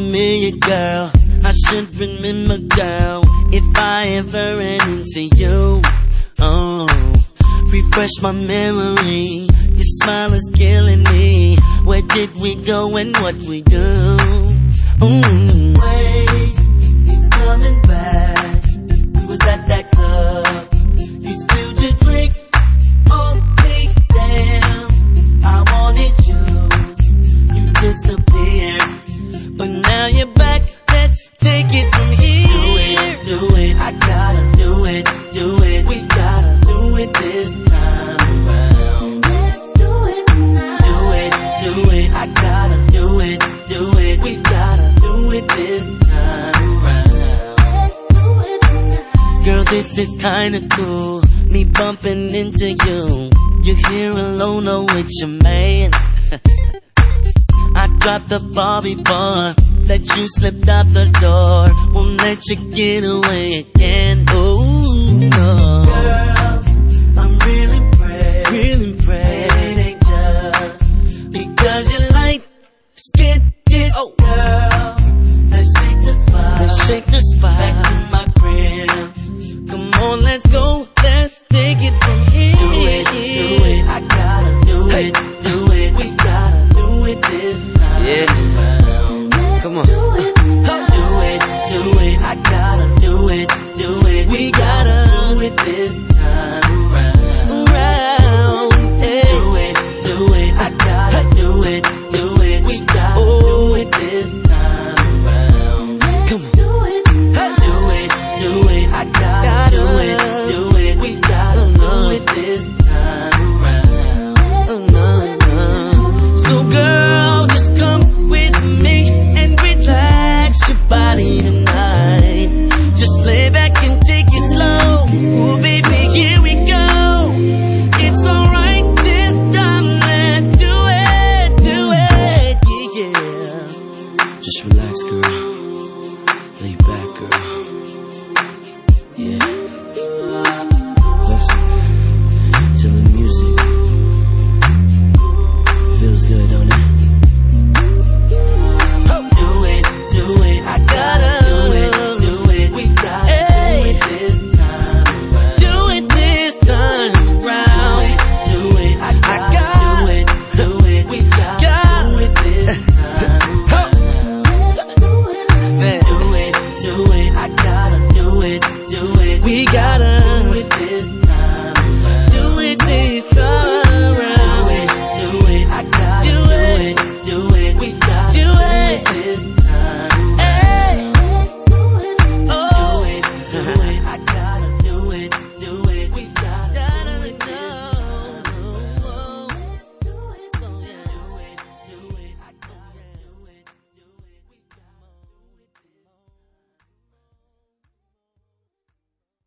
familiar, girl. I should remember, girl, if I ever ran into you. Oh, refresh my memory. Your smile is killing me. Where did we go and what we do? Wait, he's coming back. We was at that club. You spilled your drink. Oh, please, damn. I wanted you. You disappeared. But now you're back. Let's take it from here. Do it. I gotta do it. Do it. We gotta do it this time around. Let's do it now. Do it. Do it. I gotta do it. Do it. We gotta do it this time around. Let's do it now. Girl, this is kinda cool. Me bumping into you. You're here alone or with your man. I dropped the ball before that you slipped out the door. Won't let you get away again. Oh no, girl, I'm real impressed. Real impressed. It ain't just because you like skid it. Oh, girl, let's shake the spot. Let's shake the spot. Back to my crib. Come on, let's go. Let's take it from here. Do it. Do it. I gotta do it.